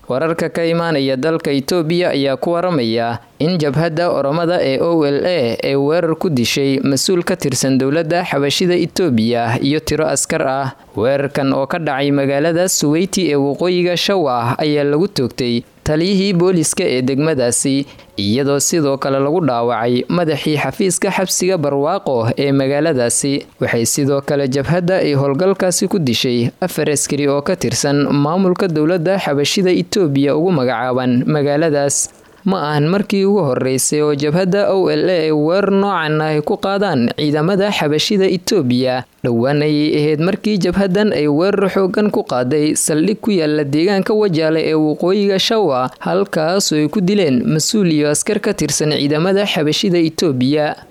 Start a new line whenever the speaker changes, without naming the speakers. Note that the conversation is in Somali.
wararka ka imaanaya dalka Itoobiya ayaa ku waramaya in jabhadda Oromada ee OLA ay weerar ku dishay mas'uul ka tirsan dowladda Xabashida Itoobiya iyo tiro askar ah. Weerarkan oo ka dhacay magaalada Suweyti ee waqooyiga Shawa ayaa lagu toogtay taliyihii booliska ee degmadaasi, iyadoo sidoo kale lagu dhaawacay madaxii xafiiska xabsiga Barwaaqo ee magaaladaasi. Waxay sidoo kale jabhadda ay howlgalkaasi ku dishay 4 askari oo ka tirsan maamulka dowladda Xabashida Itoobiya ugu magacaaban magaaladaas. Ma ahan markii ugu horeysay oo jabhadda OLA ay weerar noocan ah ku qaadaan ciidamada Xabashida Itoobiya. dhowaan ayay ahayd markii jabhaddan ay weerar xoogan ku qaaday saldhig ku yaala deegaanka Wajaale ee waqooyiga Shawa, halkaas oo ay ku dileen mas'uul iyo askar ka tirsan ciidamada Xabashida Itoobiya.